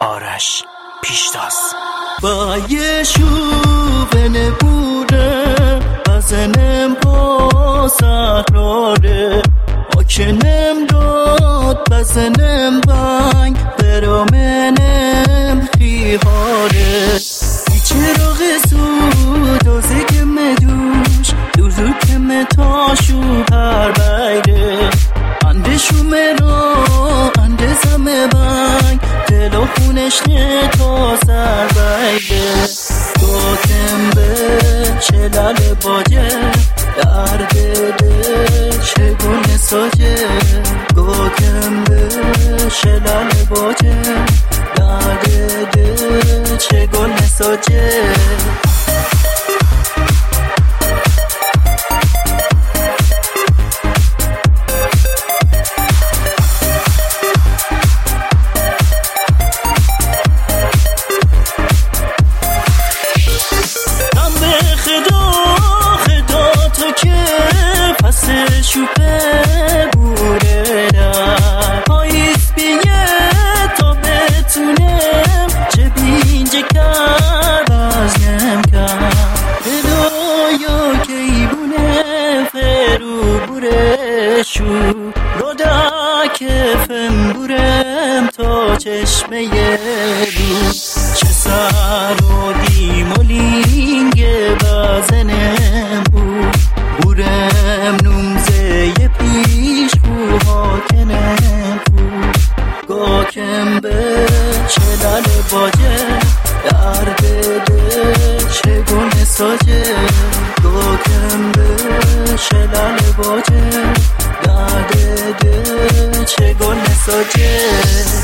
آرش پیشتاز. با یه شوبه نبوره بزنم با سهراره آکنم داد بزنم بنگ برامنم خیهاره چراغ سود و زگم دوش دوزو کم تاشو پر بیره اندشو مرا اندزم بنگ دل و خونش نه تا سر بیره گاکم به چلال باجه درد دل چگونه ساجه گاکم به چلال باجه درد دل چگونه ساجه شوپه بوره پاییز بیه تا بتونم چه بینجه کرد بازنم کرد دلایا که ایبونه فرو بوره شو رو دا کفم بورم تا چشمه رو چه سر و دیم و لینگه بزنم بورم نومزه پیش خوها کنم گاکم به چلال باجه درد دل چگونه ساجه گاکم به چلال باجه درد دل چگونه ساجه